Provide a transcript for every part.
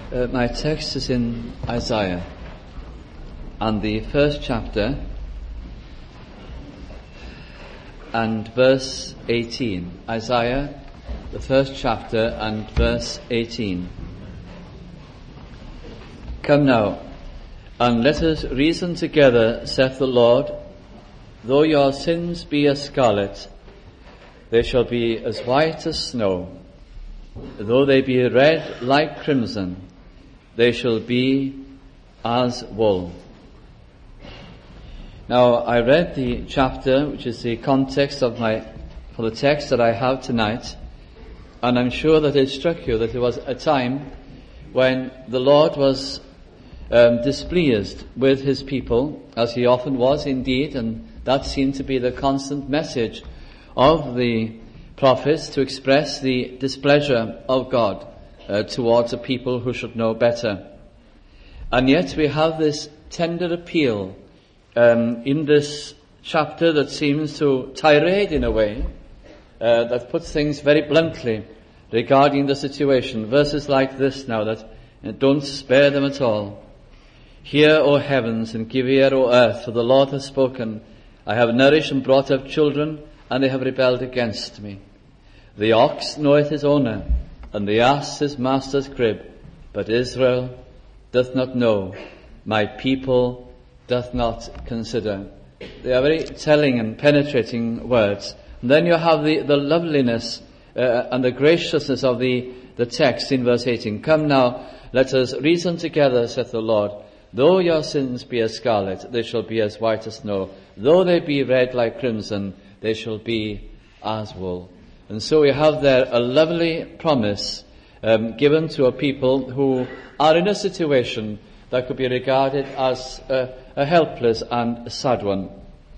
My text is in Isaiah, and the first chapter, and verse 18. Isaiah, the first chapter, and verse 18. Come now, and let us reason together, saith the Lord. Though your sins be as scarlet, they shall be as white as snow. Though they be red like crimson, they shall be as wool. Now, I read the chapter, which is the context for the text that I have tonight, and I'm sure that it struck you that there was a time when the Lord was displeased with his people, as he often was indeed, and that seemed to be the constant message of the prophets, to express the displeasure of God towards a people who should know better. And yet we have this tender appeal in this chapter that seems to tirade in a way, that puts things very bluntly regarding the situation. Verses like this now that don't spare them at all. Hear, O heavens, and give ear, O earth, for the Lord has spoken. I have nourished and brought up children, and they have rebelled against me. The ox knoweth his owner, and the ass his master's crib, but Israel doth not know, my people doth not consider. They are very telling and penetrating words. And then you have the loveliness and the graciousness of the text in verse 18. Come now, let us reason together, saith the Lord. Though your sins be as scarlet, they shall be as white as snow. Though they be red like crimson, they shall be as wool. And so we have there a lovely promise given to a people who are in a situation that could be regarded as a helpless and a sad one.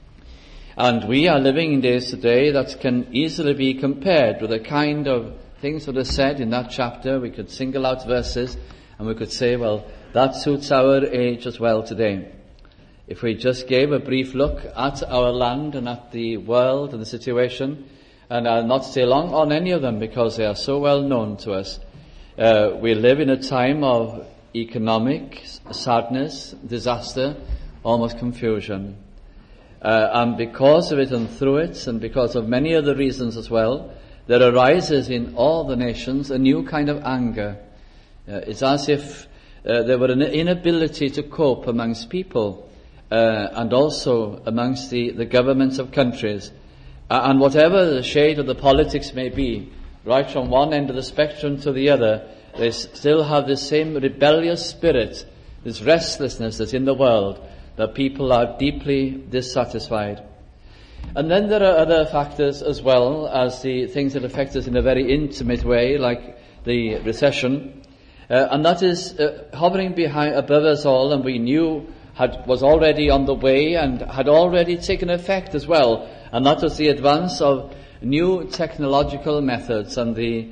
And we are living in days today that can easily be compared with the kind of things that are said in that chapter. We could single out verses and we could say, well, that suits our age as well today. If we just gave a brief look at our land and at the world and the situation, and I'll not stay long on any of them because they are so well known to us. We live in a time of economic sadness, disaster, almost confusion. And because of it and through it, and because of many other reasons as well, there arises in all the nations a new kind of anger. It's as if there were an inability to cope amongst people, and also amongst the governments of countries. And whatever the shade of the politics may be, right from one end of the spectrum to the other, they still have this same rebellious spirit, this restlessness that's in the world, that people are deeply dissatisfied. And then there are other factors as well as the things that affect us in a very intimate way, like the recession, and that is hovering above us all, and we knew was already on the way and had already taken effect as well. And that was the advance of new technological methods and the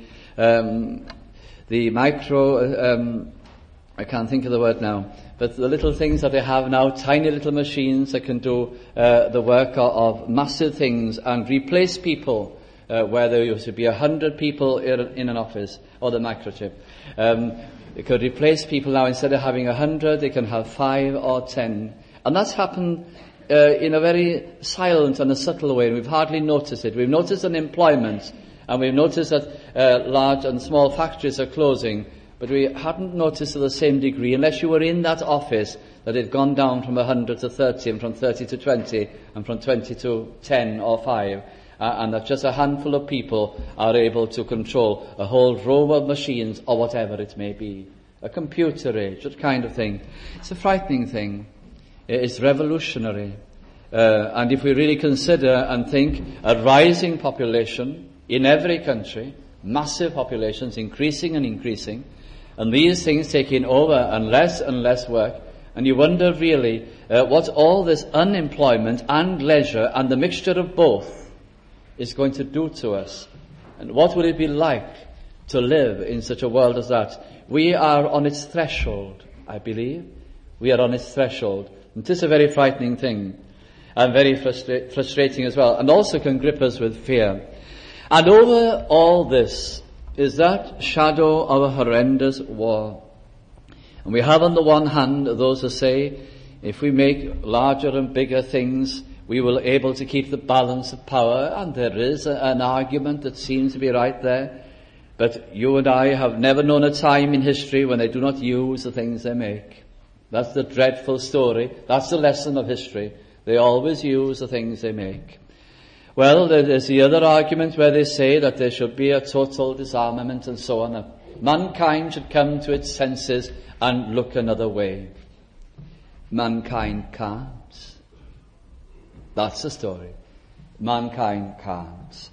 micro, I can't think of the word now, but the little things that they have now, tiny little machines that can do the work of massive things and replace people where there used to be 100 people in an office, or the microchip. It could replace people now. Instead of having 100, they can have 5 or 10. And that's happened in a very silent and a subtle way. We've hardly noticed it. We've noticed unemployment, and we've noticed that large and small factories are closing, but we hadn't noticed to the same degree, unless you were in that office, that it had gone down from 100 to 30, and from 30 to 20, and from 20 to 10 or 5, and that just a handful of people are able to control a whole row of machines, or whatever it may be. A computer age, that kind of thing. It's a frightening thing. It's revolutionary. And if we really consider and think a rising population in every country, massive populations increasing and increasing, and these things taking over and less work, and you wonder really what all this unemployment and leisure and the mixture of both is going to do to us. And what will it be like to live in such a world as that? We are on its threshold, I believe. We are on its threshold. And it is a very frightening thing, and very frustrating as well, and also can grip us with fear. And over all this is that shadow of a horrendous war. And we have on the one hand those who say, if we make larger and bigger things, we will be able to keep the balance of power, and there is an argument that seems to be right there. But you and I have never known a time in history when they do not use the things they make. That's the dreadful story. That's the lesson of history. They always use the things they make. Well, there's the other argument where they say that there should be a total disarmament and so on. Mankind should come to its senses and look another way. Mankind can't. That's the story. Mankind can't.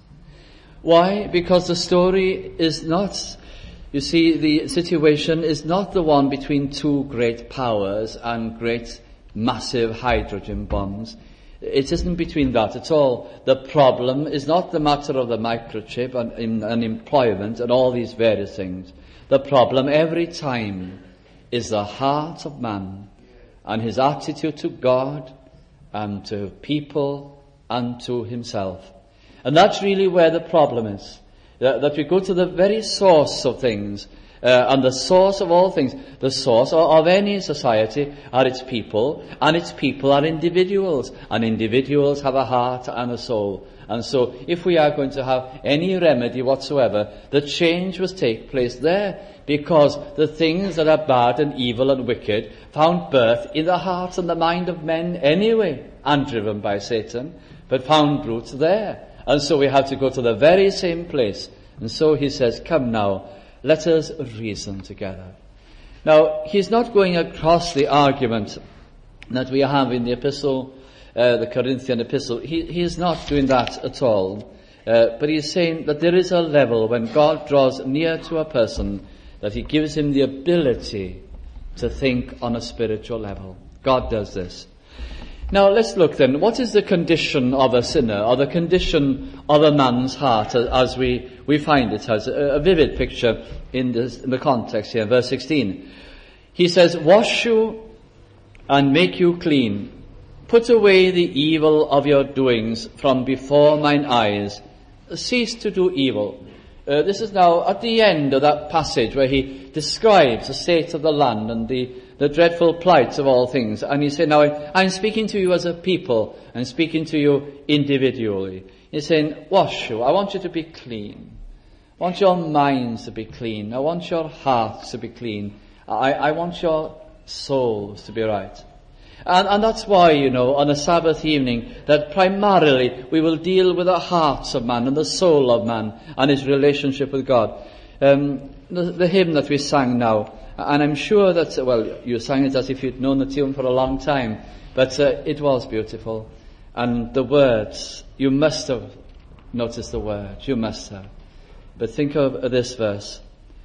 Why? Because the story is not, you see, the situation is not the one between two great powers and great massive hydrogen bombs. It isn't between that at all. The problem is not the matter of the microchip and employment and all these various things. The problem every time is the heart of man and his attitude to God and to people and to himself. And that's really where the problem is. That we go to the very source of things, and the source of all things. The source of any society are its people, and its people are individuals, and individuals have a heart and a soul. And so, if we are going to have any remedy whatsoever, the change must take place there, because the things that are bad and evil and wicked found birth in the heart and the mind of men anyway, and driven by Satan, but found roots there. And so we have to go to the very same place. And so he says, come now, let us reason together. Now, he's not going across the argument that we have in the epistle, the Corinthian epistle. He is not doing that at all. But he's saying that there is a level when God draws near to a person that he gives him the ability to think on a spiritual level. God does this. Now let's look then, what is the condition of a sinner, or the condition of a man's heart as we find it as a vivid picture in the context here, verse 16. He says, wash you and make you clean. Put away the evil of your doings from before mine eyes. Cease to do evil. This is now at the end of that passage where he describes the state of the land and the dreadful plight of all things. And he said, now I'm speaking to you as a people. I'm speaking to you individually. He's saying, wash you. I want you to be clean. I want your minds to be clean. I want your hearts to be clean. I want your souls to be right. And that's why, on a Sabbath evening, that primarily we will deal with the hearts of man and the soul of man and his relationship with God. The hymn that we sang now, and I'm sure that, you sang it as if you'd known the tune for a long time, but it was beautiful. And the words, you must have noticed the words, you must have. But think of this verse.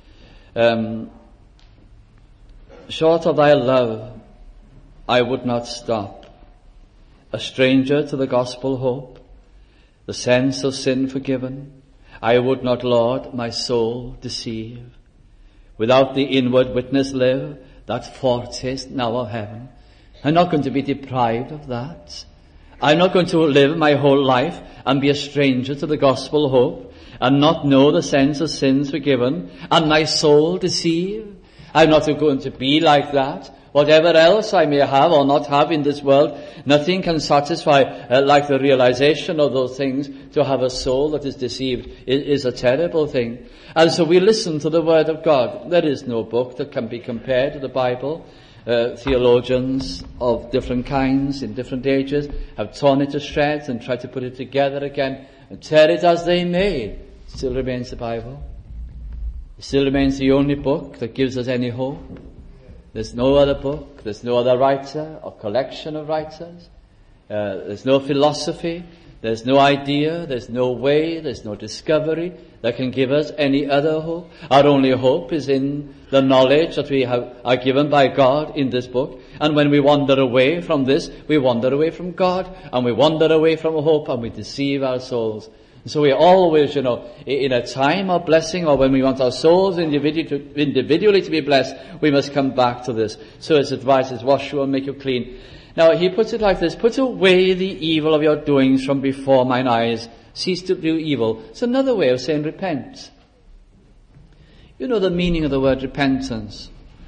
Short of thy love, I would not stop. A stranger to the gospel hope, the sense of sin forgiven, I would not, Lord, my soul deceive. Without the inward witness live, that foretaste now of heaven. I'm not going to be deprived of that. I'm not going to live my whole life and be a stranger to the gospel hope and not know the sense of sins forgiven and my soul deceive. I'm not going to be like that. Whatever else I may have or not have in this world, nothing can satisfy like the realization of those things. To have a soul that is deceived is a terrible thing. And so we listen to the Word of God. There is no book that can be compared to the Bible. Theologians of different kinds in different ages have torn it to shreds and tried to put it together again and tear it as they may. It still remains the Bible. It still remains the only book that gives us any hope. There's no other book, there's no other writer or collection of writers. There's no philosophy, there's no idea, there's no way, there's no discovery that can give us any other hope. Our only hope is in the knowledge that we are given by God in this book. And when we wander away from this, we wander away from God, and we wander away from hope, and we deceive our souls. So we always, in a time of blessing, or when we want our souls individually to be blessed, we must come back to this. So his advice is, wash you and make you clean. Now he puts it like this: put away the evil of your doings from before mine eyes. Cease to do evil. It's another way of saying repent. You know the meaning of the word repentance.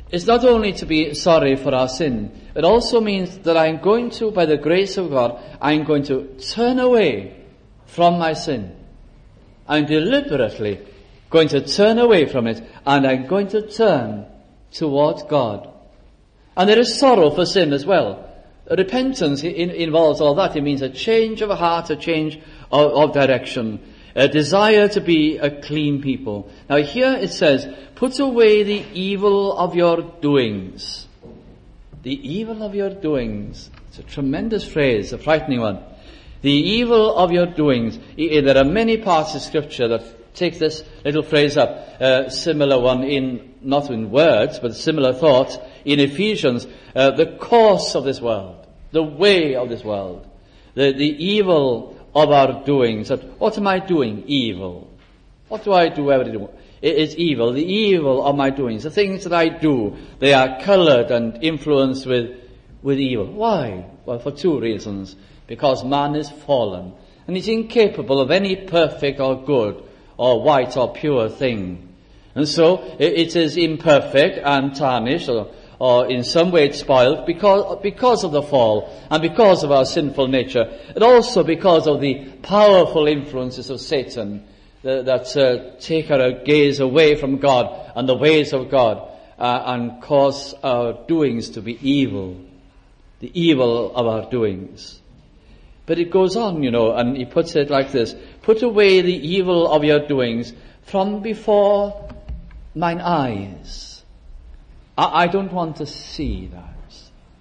is not only to be sorry for our sin, it also means that I'm going to, by the grace of God, I'm going to turn away from my sin. I'm deliberately going to turn away from it, and I'm going to turn towards God. And there is sorrow for sin as well. Repentance involves all that. It means a change of heart, a change of direction, a desire to be a clean people. Now here it says, put away the evil of your doings. The evil of your doings. It's a tremendous phrase, a frightening one. The evil of your doings. There are many parts of Scripture that take this little phrase up. Similar one not in words, but similar thought in Ephesians. The course of this world. The way of this world. The evil of our doings. What am I doing? Evil. What do I do every day? It is evil. The evil of my doings. The things that I do, they are coloured and influenced with evil. Why? Well, for two reasons. Because man is fallen. And he's incapable of any perfect or good or white or pure thing. And so it is imperfect and tarnished or in some way it's spoiled because of the fall and because of our sinful nature, and also because of the powerful influences of Satan that take our gaze away from God and the ways of God and cause our doings to be evil, the evil of our doings. But it goes on, and he puts it like this: put away the evil of your doings from before mine eyes. I don't want to see that.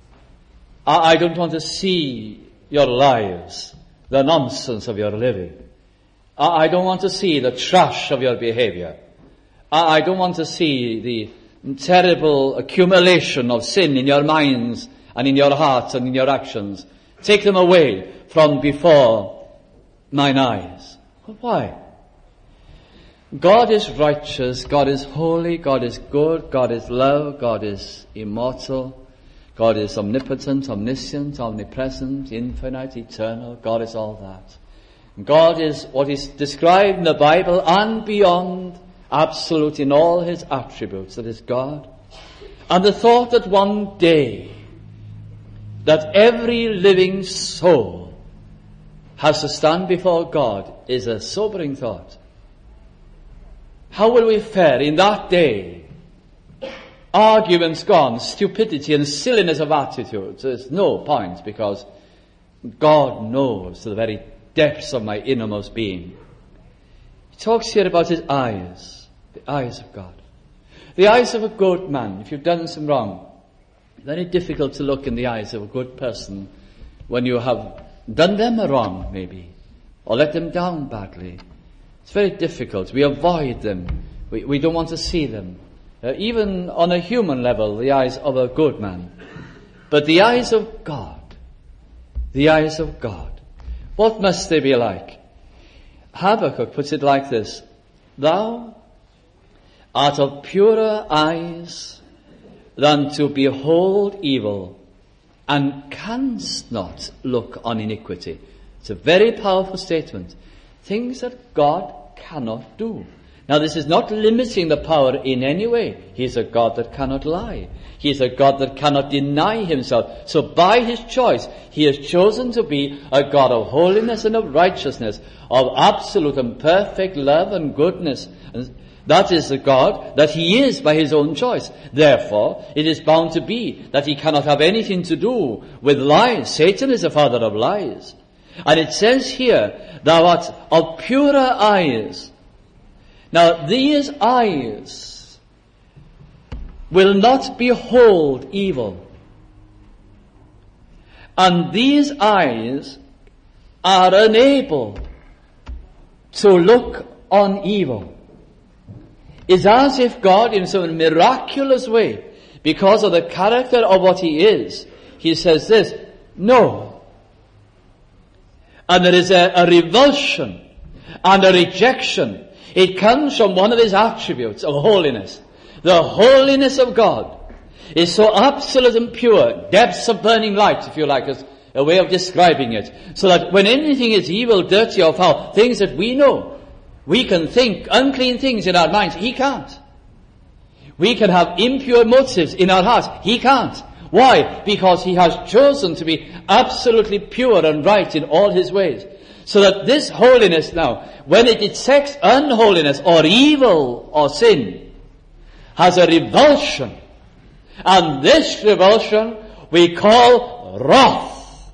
I don't want to see your lives, the nonsense of your living. I don't want to see the trash of your behavior. I don't want to see the terrible accumulation of sin in your minds and in your hearts and in your actions. Take them away from before mine eyes. Why? God is righteous, God is holy, God is good, God is love, God is immortal, God is omnipotent, omniscient, omnipresent, infinite, eternal. God is all that. God is what is described in the Bible and beyond, absolute in all his attributes. That is God. And the thought that one day that every living soul has to stand before God is a sobering thought. How will we fare in that day? Arguments gone, stupidity and silliness of attitudes. There's no point, because God knows to the very depths of my innermost being. He talks here about his eyes, the eyes of God. The eyes of a good man, if you've done some wrong. Very difficult to look in the eyes of a good person when you have done them a wrong, maybe, or let them down badly. It's very difficult. We avoid them. We don't want to see them. Even on a human level, the eyes of a good man. But the eyes of God, the eyes of God, what must they be like? Habakkuk puts it like this: Thou art of purer eyes than to behold evil, and canst not look on iniquity. It's a very powerful statement. Things that God cannot do. Now, this is not limiting the power in any way. He is a God that cannot lie. He is a God that cannot deny himself. So by his choice, he has chosen to be a God of holiness and of righteousness, of absolute and perfect love and goodness. And that is the God that he is by his own choice. Therefore, it is bound to be that he cannot have anything to do with lies. Satan is the father of lies. And it says here, thou art of purer eyes. Now, these eyes will not behold evil. And these eyes are unable to look on evil. It's as if God, in some miraculous way, because of the character of what he is, he says this: no. And there is a revulsion and a rejection. It comes from one of his attributes of holiness. The holiness of God is so absolute and pure, depths of burning light, if you like, as a way of describing it. So that when anything is evil, dirty or foul, things that we know, we can think unclean things in our minds. He can't. We can have impure motives in our hearts. He can't. Why? Because he has chosen to be absolutely pure and right in all his ways. So that this holiness now, when it detects unholiness or evil or sin, has a revulsion. And this revulsion we call wrath.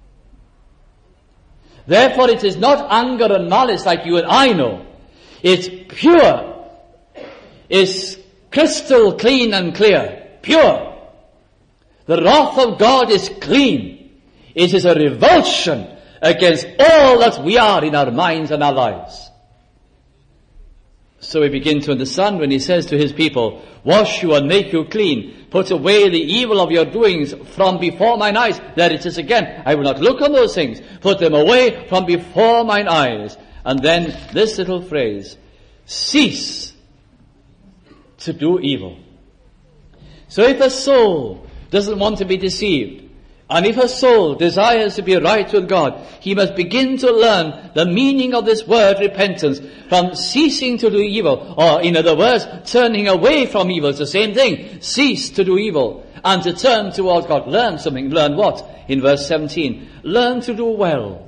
Therefore it is not anger and malice like you and I know. It's pure. It's crystal clean and clear. Pure. The wrath of God is clean. It is a revulsion against all that we are in our minds and our lives. So we begin to understand when he says to his people, wash you and make you clean. Put away the evil of your doings from before mine eyes. There it is again. I will not look on those things. Put them away from before mine eyes. And then this little phrase, cease to do evil. So if a soul doesn't want to be deceived, and if a soul desires to be right with God, he must begin to learn the meaning of this word repentance from ceasing to do evil, or in other words, turning away from evil. It's the same thing. Cease to do evil and to turn towards God. Learn something. Learn what? In verse 17. Learn to do well.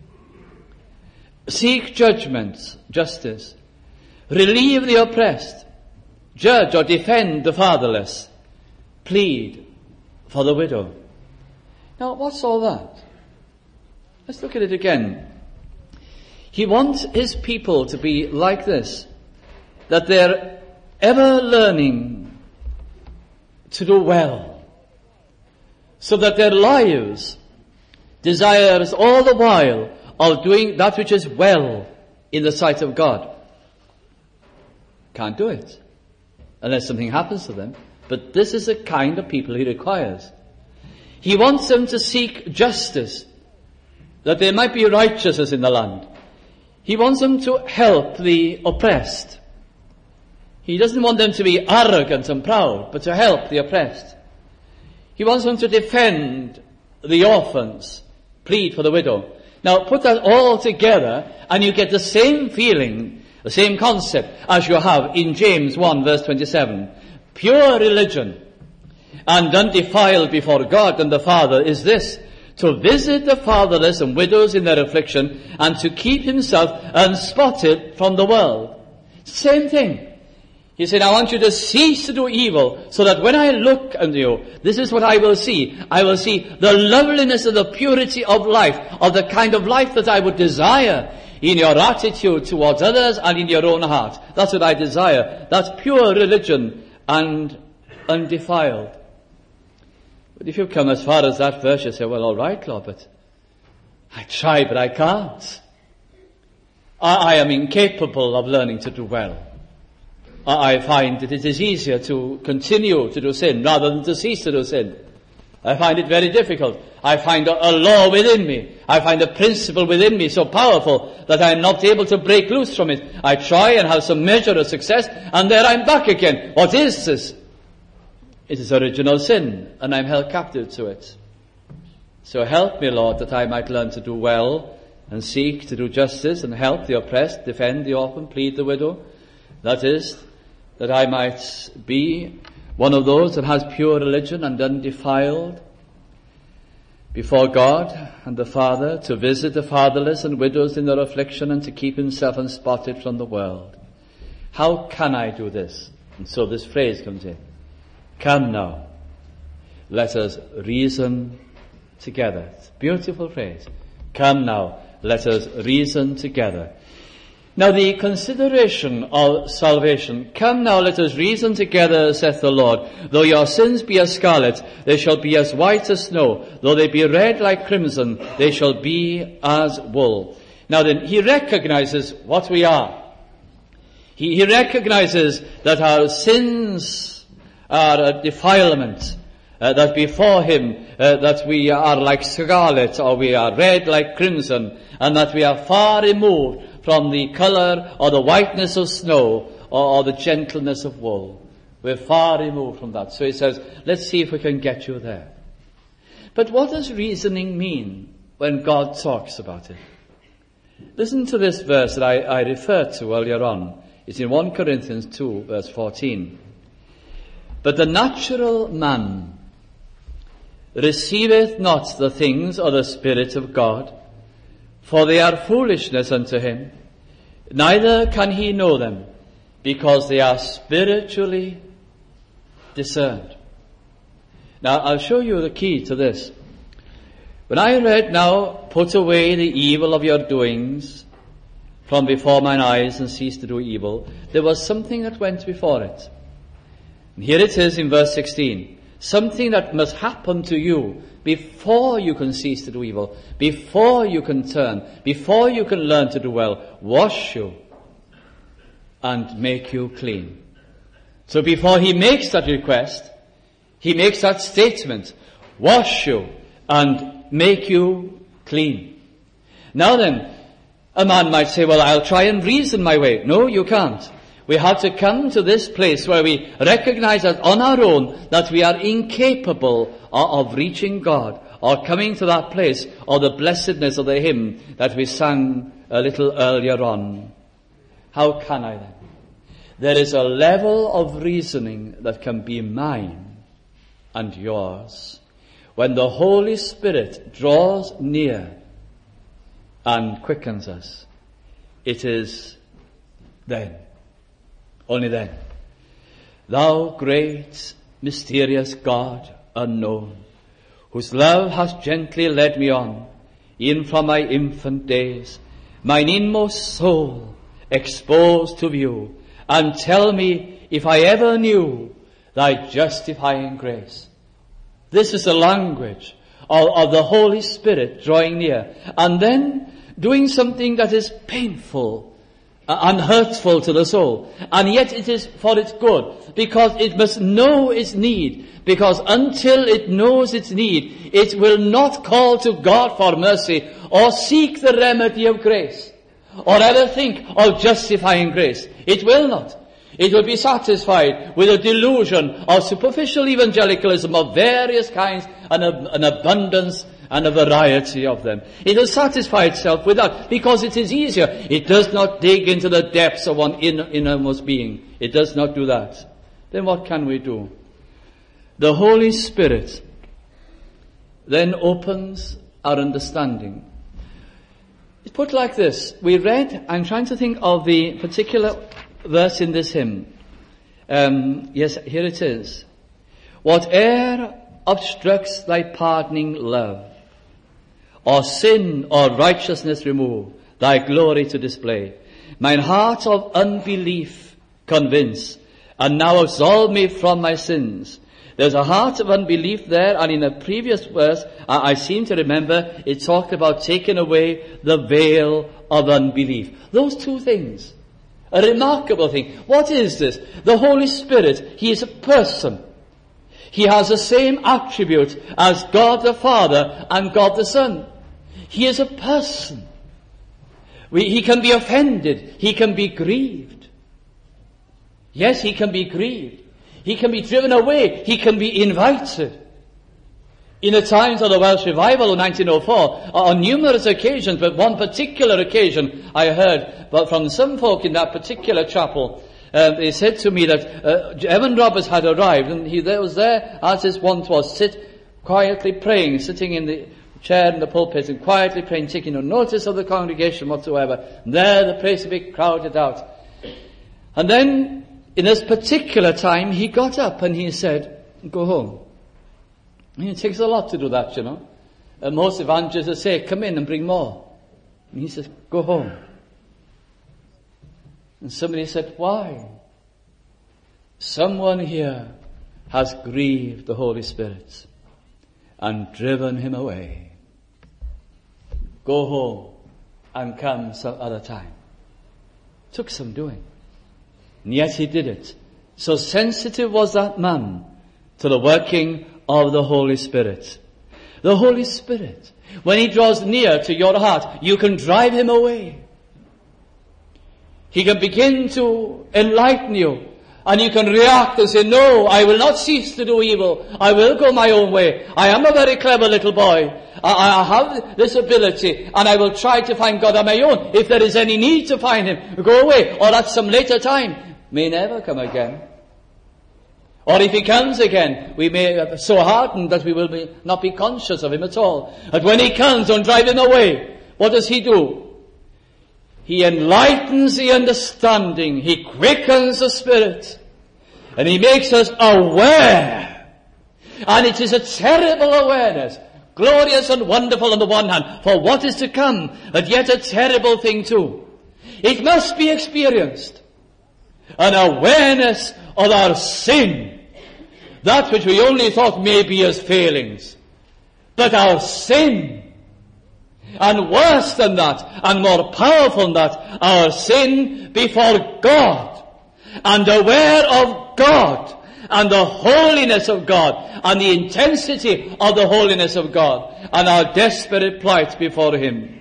Seek judgment, justice. Relieve the oppressed. Judge or defend the fatherless. Plead for the widow. Now, what's all that? Let's look at it again. He wants his people to be like this, that they're ever learning to do well, so that their lives desires all the while of doing that which is well in the sight of God. Can't do it unless something happens to them. But this is the kind of people he requires. He wants them to seek justice, that there might be righteousness in the land. He wants them to help the oppressed. He doesn't want them to be arrogant and proud, but to help the oppressed. He wants them to defend the orphans, plead for the widow. Now put that all together and you get the same feeling, the same concept as you have in James 1 verse 27. Pure religion and undefiled before God and the Father is this, to visit the fatherless and widows in their affliction and to keep himself unspotted from the world. Same thing. He said, I want you to cease to do evil so that when I look at you, this is what I will see. I will see the loveliness and the purity of life, of the kind of life that I would desire in your attitude towards others and in your own heart. That's what I desire. That's pure religion and undefiled. But if you come as far as that verse, you say, well, all right, Lord, but I try, but I can't. I am incapable of learning to do well. I find that it is easier to continue to do sin rather than to cease to do sin. I find it very difficult. I find a law within me. I find a principle within me so powerful that I am not able to break loose from it. I try and have some measure of success, and there I'm back again. What is this? It is original sin, and I'm held captive to it. So help me, Lord, that I might learn to do well and seek to do justice and help the oppressed, defend the orphan, plead the widow. That is, that I might be one of those that has pure religion and undefiled before God and the Father, to visit the fatherless and widows in their affliction and to keep himself unspotted from the world. How can I do this? And so this phrase comes in. Come now, let us reason together. It's a beautiful phrase. Come now, let us reason together. Now the consideration of salvation. Come now, let us reason together, saith the Lord. Though your sins be as scarlet, they shall be as white as snow. Though they be red like crimson, they shall be as wool. Now then, he recognizes what we are. He recognizes that our sins are a defilement, that before him, that we are like scarlet, or we are red like crimson, and that we are far removed from the colour or the whiteness of snow or the gentleness of wool. We're far removed from that. So he says, let's see if we can get you there. But what does reasoning mean when God talks about it? Listen to this verse that I referred to earlier on. It's in 1 Corinthians 2, verse 14. But the natural man receiveth not the things of the Spirit of God, for they are foolishness unto him, neither can he know them, because they are spiritually discerned. Now, I'll show you the key to this. When I read now, put away the evil of your doings from before mine eyes and cease to do evil, there was something that went before it. And here it is in verse 16. Something that must happen to you before you can cease to do evil, before you can turn, before you can learn to do well. Wash you and make you clean. So before he makes that request, he makes that statement, wash you and make you clean. Now then, a man might say, well, I'll try and reason my way. No, you can't. We have to come to this place where we recognize that on our own that we are incapable of reaching God, or coming to that place of the blessedness of the hymn that we sang a little earlier on. How can I then? There is a level of reasoning that can be mine and yours when the Holy Spirit draws near and quickens us. It is then, only then, thou great mysterious God unknown, whose love has gently led me on, e'en from my infant days, mine inmost soul exposed to view, and tell me if I ever knew thy justifying grace. This is the language of the Holy Spirit drawing near, and then doing something that is painful and hurtful to the soul, and yet it is for its good, because it must know its need, because until it knows its need, it will not call to God for mercy, or seek the remedy of grace, or ever think of justifying grace. It will not. It will be satisfied with a delusion of superficial evangelicalism of various kinds, and an abundance and a variety of them. It will satisfy itself with that because it is easier. It does not dig into the depths of one innermost being. It does not do that. Then what can we do? The Holy Spirit then opens our understanding. It's put like this. We read, I'm trying to think of the particular verse in this hymn. Yes, here it is. Whate'er obstructs thy pardoning love, or sin or righteousness remove, thy glory to display, mine heart of unbelief convince, and now absolve me from my sins. There's a heart of unbelief there, and in a previous verse, I seem to remember, it talked about taking away the veil of unbelief. Those two things. A remarkable thing. What is this? The Holy Spirit, He is a person. He has the same attribute as God the Father and God the Son. He is a person. He can be offended. He can be grieved. Yes, He can be grieved. He can be driven away. He can be invited. In the times of the Welsh Revival of 1904, on numerous occasions, but one particular occasion I heard from some folk in that particular chapel, they said to me that Evan Roberts had arrived, and he was there, as his wont was, quietly praying, sitting in the chair in the pulpit, and quietly praying, taking no notice of the congregation whatsoever. And there the place would be crowded out. And then, in this particular time, he got up and he said, go home. And it takes a lot to do that, you know. And most evangelists say, come in and bring more. And he says, go home. And somebody said, why? Someone here has grieved the Holy Spirit and driven Him away. Go home and come some other time. Took some doing. And yet he did it. So sensitive was that man to the working of the Holy Spirit. The Holy Spirit, when He draws near to your heart, you can drive Him away. He can begin to enlighten you, and you can react and say, no, I will not cease to do evil. I will go my own way. I am a very clever little boy. I have this ability, and I will try to find God on my own. If there is any need to find Him, go away, or at some later time, may never come again. Or if he comes again, we may be so hardened that we will not be conscious of him at all. But when he comes, don't drive him away. What does he do? He enlightens the understanding. He quickens the spirit. And he makes us aware. And it is a terrible awareness. Glorious and wonderful on the one hand, for what is to come, but yet a terrible thing too. It must be experienced. An awareness of our sin. That which we only thought may be as failings. But our sin. And worse than that, and more powerful than that, our sin before God. And aware of God. And the holiness of God. And the intensity of the holiness of God. And our desperate plight before Him.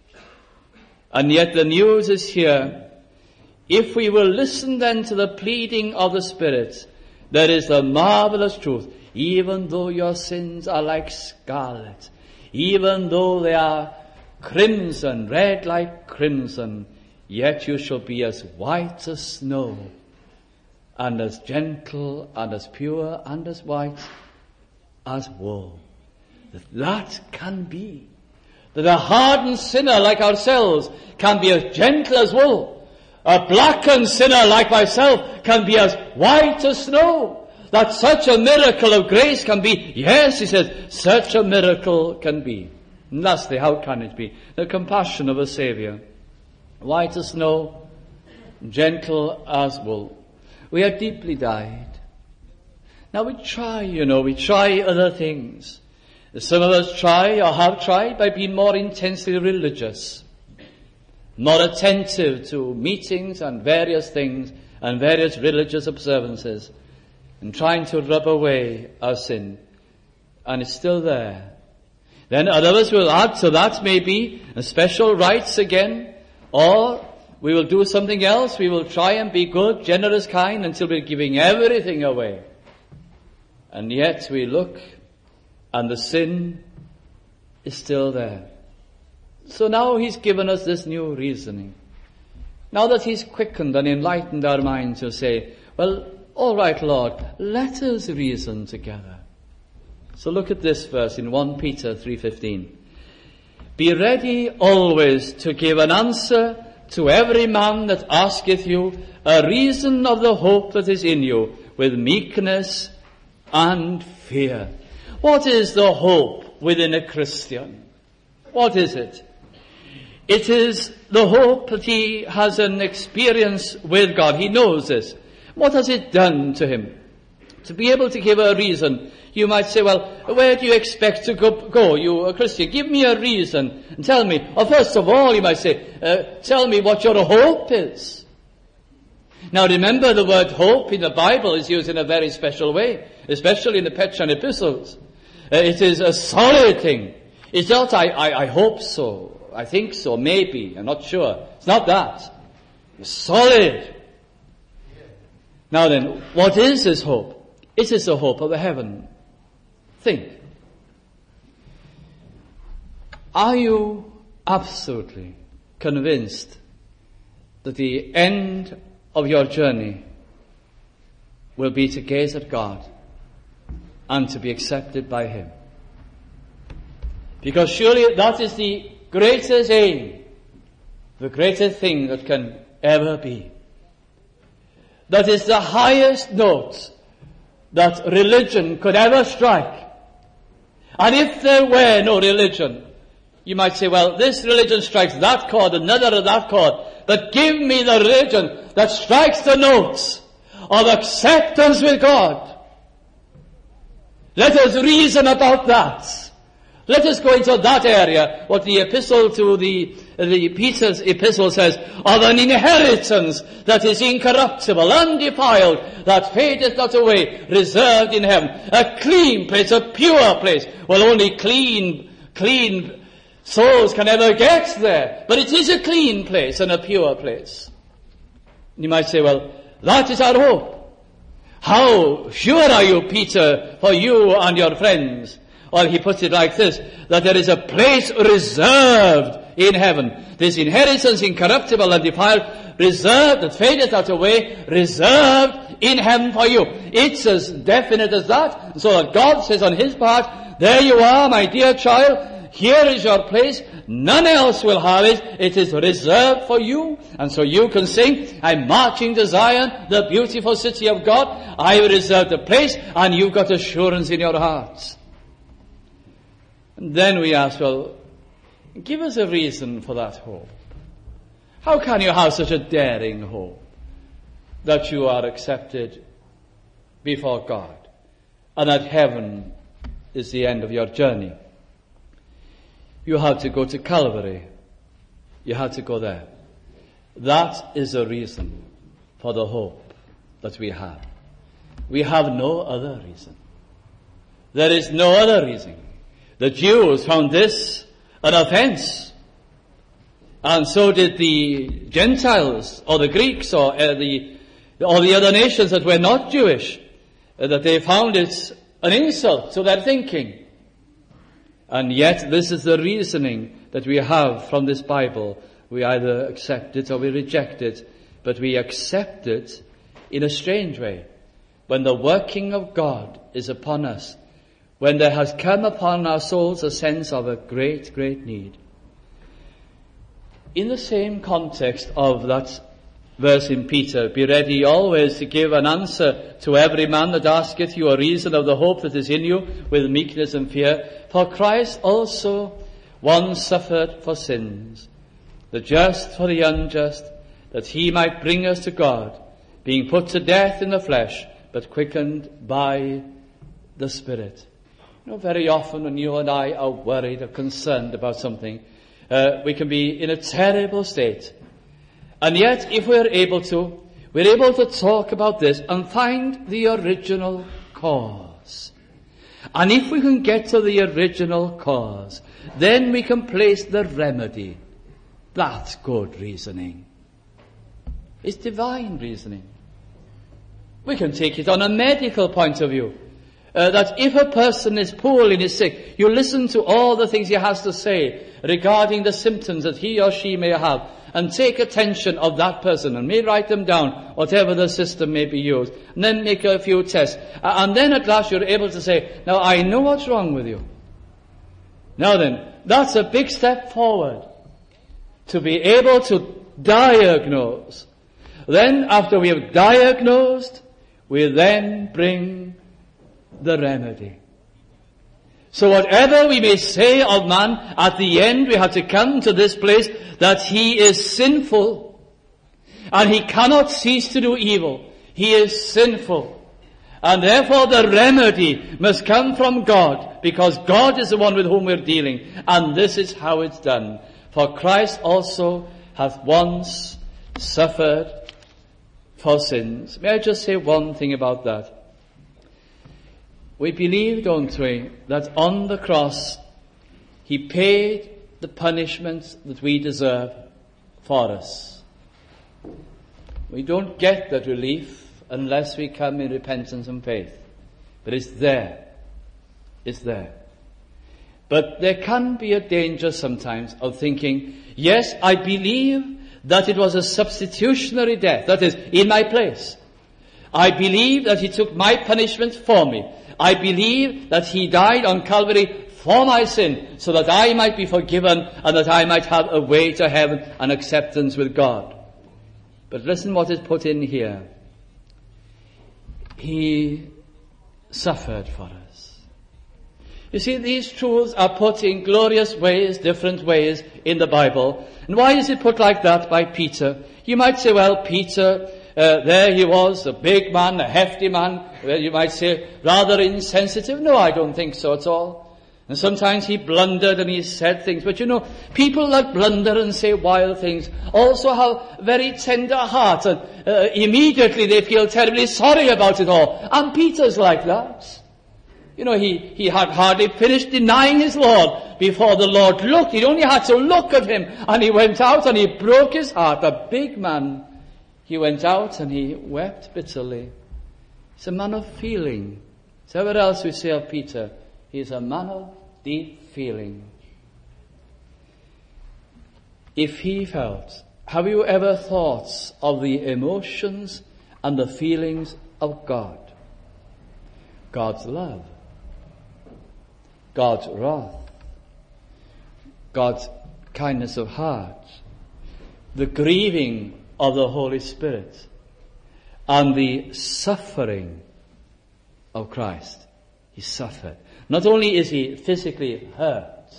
And yet the news is here. If we will listen then to the pleading of the Spirit, there is the marvelous truth. Even though your sins are like scarlet, even though they are crimson, red like crimson, yet you shall be as white as snow, and as gentle and as pure and as white as wool. That can be. That a hardened sinner like ourselves can be as gentle as wool. A blackened sinner like myself can be as white as snow. That such a miracle of grace can be. Yes, he says, such a miracle can be. And lastly, how can it be? The compassion of a Saviour. White as snow, gentle as wool. We are deeply dyed. Now we try other things. Some of us try or have tried by being more intensely religious. More attentive to meetings and various things and various religious observances, and trying to rub away our sin. And it's still there. Then others will add to that maybe special rites again, or we will do something else. We will try and be good, generous, kind, until we're giving everything away. And yet we look, and the sin is still there. So now he's given us this new reasoning. Now that he's quickened and enlightened our minds to say, well, all right, Lord, let us reason together. So look at this verse in 1 Peter 3:15. Be ready always to give an answer to every man that asketh you a reason of the hope that is in you, with meekness and fear. What is the hope within a Christian? What is it? It is the hope that he has an experience with God. He knows this. What has it done to him? To be able to give a reason. You might say, well, where do you expect to go? You a Christian. Give me a reason and tell me. Or first of all, you might say, tell me what your hope is. Now remember, the word hope in the Bible is used in a very special way, especially in the Petrine epistles. It is a solid thing. It's not, I hope so. I think so, maybe, I'm not sure. It's not that. It's solid. Now then, what is this hope? It is the hope of the heaven. Think. Are you absolutely convinced that the end of your journey will be to gaze at God and to be accepted by Him? Because surely that is the greatest aim, the greatest thing that can ever be. That is the highest note that religion could ever strike. And if there were no religion, you might say, well, this religion strikes that chord, another of that chord, but give me the religion that strikes the notes of acceptance with God. Let us reason about that. Let us go into that area, what the epistle to the Peter's epistle says, of an inheritance that is incorruptible, undefiled, that fadeth not away, reserved in heaven. A clean place, a pure place. Well, only clean souls can ever get there. But it is a clean place and a pure place. You might say, well, that is our hope. How sure are you, Peter, for you and your friends? Well, he puts it like this, that there is a place reserved in heaven. This inheritance incorruptible and defiled, reserved, that fadeth not away, reserved in heaven for you. It's as definite as that. So that God says on his part, there you are, my dear child, here is your place, none else will have it, it is reserved for you. And so you can sing, I'm marching to Zion, the beautiful city of God, I have reserved a place, and you've got assurance in your hearts. And then we ask, well, give us a reason for that hope. How can you have such a daring hope that you are accepted before God and that heaven is the end of your journey? You have to go to Calvary. You have to go there. That is the reason for the hope that we have. We have no other reason. There is no other reason. The Jews found this an offense. And so did the Gentiles, or the Greeks, or the other nations that were not Jewish, that they found it an insult to their thinking. And yet this is the reasoning that we have from this Bible. We either accept it or we reject it, but we accept it in a strange way. When the working of God is upon us, when there has come upon our souls a sense of a great, great need. In the same context of that verse in Peter, be ready always to give an answer to every man that asketh you a reason of the hope that is in you with meekness and fear. For Christ also once suffered for sins, the just for the unjust, that he might bring us to God, being put to death in the flesh, but quickened by the Spirit. You know, very often when you and I are worried or concerned about something, we can be in a terrible state. And yet, if we're able to talk about this and find the original cause. And if we can get to the original cause, then we can place the remedy. That's good reasoning. It's divine reasoning. We can take it on a medical point of view. That if a person is poorly and is sick, you listen to all the things he has to say regarding the symptoms that he or she may have, and take attention of that person and may write them down, whatever the system may be used, and then make a few tests. And then at last you're able to say, now I know what's wrong with you. Now then, that's a big step forward. To be able to diagnose. Then after we have diagnosed, we then bring the remedy. So whatever we may say of man, at the end we have to come to this place that he is sinful and he cannot cease to do evil. He is sinful. And therefore the remedy must come from God, because God is the one with whom we're dealing. And this is how it's done. For Christ also hath once suffered for sins. May I just say one thing about that? We believe, don't we, that on the cross he paid the punishment that we deserve for us. We don't get that relief unless we come in repentance and faith. But it's there. It's there. But there can be a danger sometimes of thinking, yes, I believe that it was a substitutionary death, that is, in my place. I believe that he took my punishment for me. I believe that he died on Calvary for my sin, so that I might be forgiven and that I might have a way to heaven and acceptance with God. But listen what is put in here. He suffered for us. You see, these truths are put in glorious ways, different ways in the Bible. And why is it put like that by Peter? You might say, well, Peter, there he was, a big man, a hefty man, you might say, rather insensitive. No, I don't think so at all. And sometimes he blundered and he said things. But you know, people that blunder and say wild things also have very tender hearts. And immediately they feel terribly sorry about it all. And Peter's like that. You know, he had hardly finished denying his Lord before the Lord looked. He only had to look at him. And he went out and he broke his heart. A big man. He went out and he wept bitterly. He's a man of feeling. So whatever else we say of Peter, he is a man of deep feeling. if he felt, have you ever thought of the emotions and the feelings of God? God's love, God's wrath, God's kindness of heart, the grieving of the Holy Spirit, and the suffering of Christ. He suffered. Not only is he physically hurt,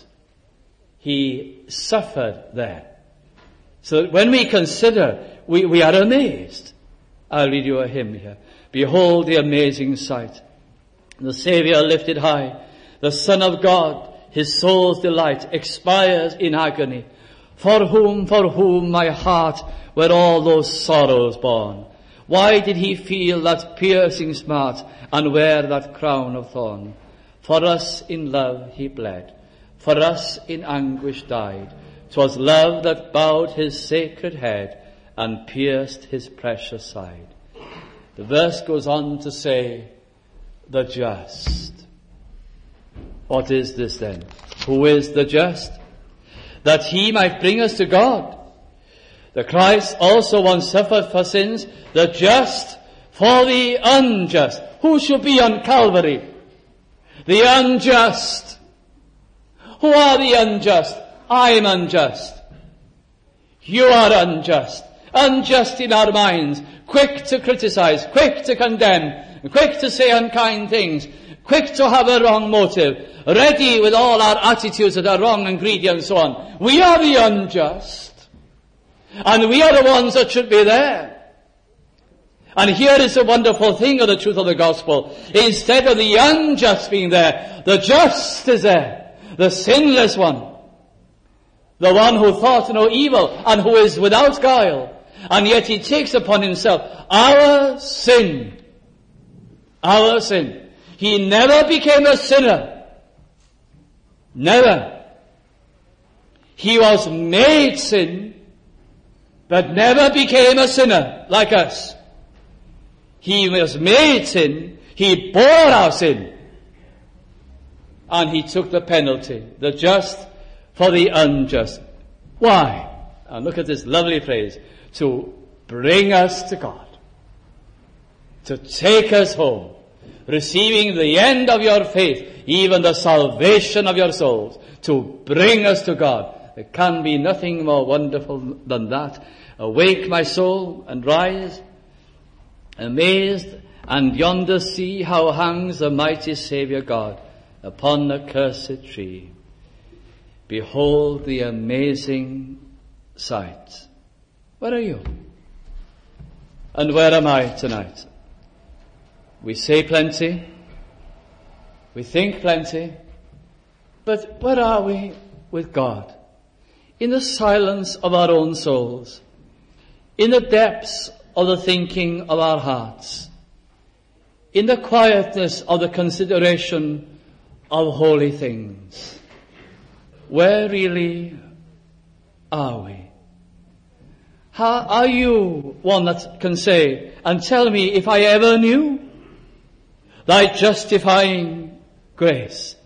he suffered there. So when we consider, we are amazed. I'll read you a hymn here. Behold the amazing sight. The Saviour lifted high, the Son of God, his soul's delight, expires in agony. For whom my heart were all those sorrows born? Why did he feel that piercing smart and wear that crown of thorn? For us in love he bled, for us in anguish died. 'Twas love that bowed his sacred head and pierced his precious side. The verse goes on to say, the just. What is this then? Who is the just? That he might bring us to God. The Christ also once suffered for sins, the just for the unjust. Who shall be on Calvary? The unjust. Who are the unjust? I am unjust. You are unjust. Unjust in our minds. Quick to criticize, quick to condemn, quick to say unkind things, quick to have a wrong motive, ready with all our attitudes that are wrong and greedy and so on. We are the unjust. And we are the ones that should be there. And here is the wonderful thing of the truth of the gospel. Instead of the unjust being there, the just is there. The sinless one. The one who thought no evil and who is without guile. And yet he takes upon himself our sin. Our sin. He never became a sinner. Never. He was made sin, but never became a sinner like us. He was made sin. He bore our sin. And he took the penalty, the just for the unjust. Why? And look at this lovely phrase. To bring us to God. To take us home. Receiving the end of your faith, even the salvation of your souls. To bring us to God. There can be nothing more wonderful than that. Awake, my soul, and rise, amazed, and yonder see how hangs the mighty Saviour God upon the cursed tree. Behold the amazing sight. Where are you? And where am I tonight? We say plenty, we think plenty, but where are we with God? In the silence of our own souls, in the depths of the thinking of our hearts, in the quietness of the consideration of holy things. Where really are we? How are you one that can say and tell me if I ever knew thy justifying grace?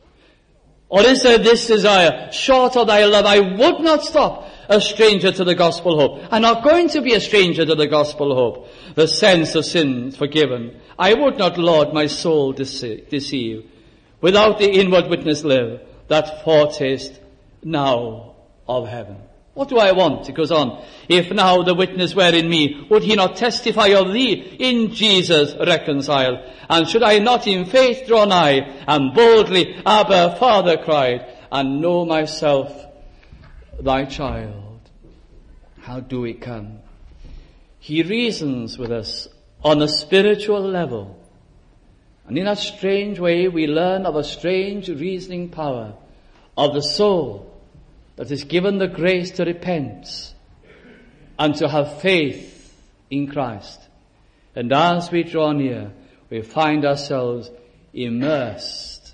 Or is there this desire, short of thy love, I would not stop a stranger to the gospel hope. I'm not going to be a stranger to the gospel hope. The sense of sin forgiven. I would not, Lord, my soul deceive. Without the inward witness live, that foretaste now of heaven. What do I want? It goes on. If now the witness were in me, would he not testify of thee in Jesus reconciled? And should I not in faith draw nigh, and boldly, Abba, Father, cried, and know myself thy child? How do we come? He reasons with us on a spiritual level. And in that strange way we learn of a strange reasoning power of the soul that is given the grace to repent and to have faith in Christ. And as we draw near, we find ourselves immersed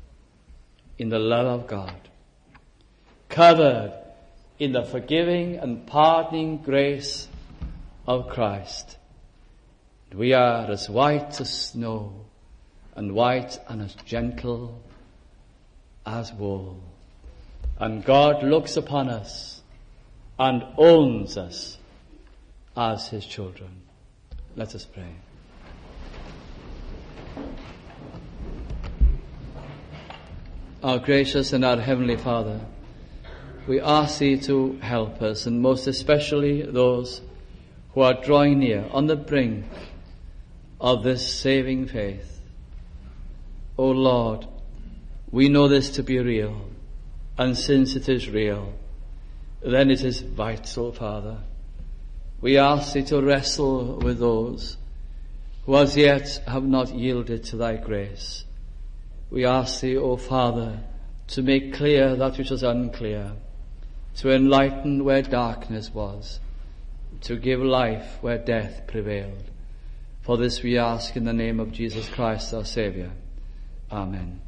in the love of God, covered in the forgiving and pardoning grace of Christ. We are as white as snow, and white and as gentle as wool. And God looks upon us and owns us as his children. Let us pray. Our gracious and our heavenly Father, we ask thee to help us, and most especially those who are drawing near on the brink of this saving faith. O Lord, we know this to be real, and since it is real, then it is vital, Father. We ask thee to wrestle with those who as yet have not yielded to thy grace. We ask thee, O Father, to make clear that which was unclear, to enlighten where darkness was, to give life where death prevailed. For this we ask in the name of Jesus Christ, our Saviour. Amen.